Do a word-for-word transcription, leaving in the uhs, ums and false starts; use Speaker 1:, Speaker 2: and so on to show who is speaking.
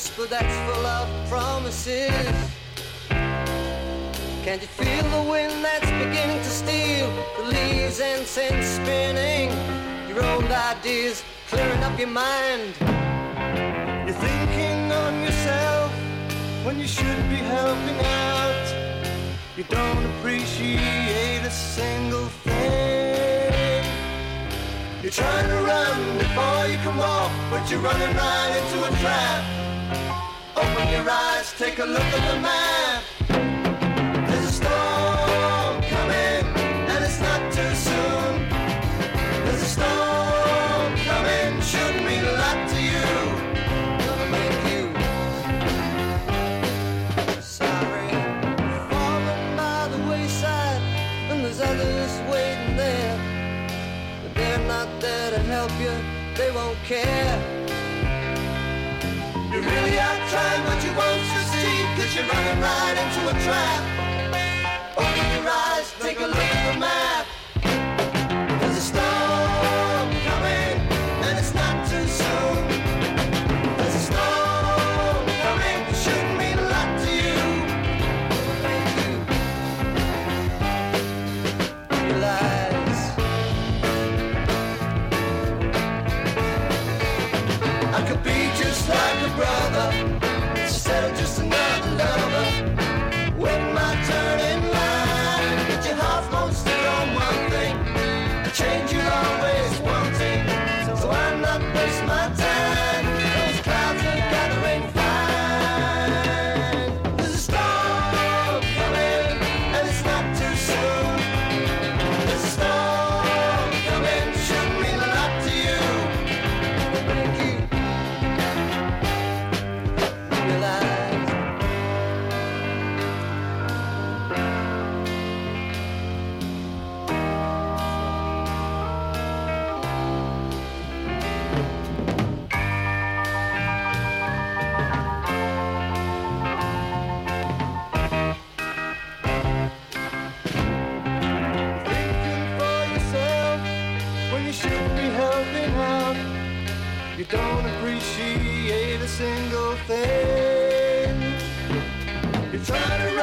Speaker 1: whisper that's full of promises. Can't you feel the wind that's beginning to steal the leaves and send spinning your old ideas, clearing up your mind? You're thinking on yourself when you should be helping out. You don't appreciate a single thing. You're trying to run before you can walk, but you're running right into a trap. Open your eyes, take a look at the map. There's a storm coming, and it's not too soon. There's a storm coming, shouldn't mean a lot to you. Gonna make you sorry. Falling by the wayside, and there's others waiting there. But they're not there to help you, they won't care. You really are trying, but you won't succeed, 'cause you're running right into a trap. Open your eyes, take a look at the map. There's a storm coming, and it's not too soon. There's a storm coming, it shouldn't mean a lot to you. Make you realize I could be just like a brother instead of just another lover. Waiting my turn in line, but your heart won't stick on one thing. A change you're always wanting, so I'm not wasting my time. Those clouds are gathering fine. There's a storm coming, and it's not too soon. There's a storm coming, shouldn't mean a lot to you. Thank you. Realize you don't appreciate a single thing. You're trying to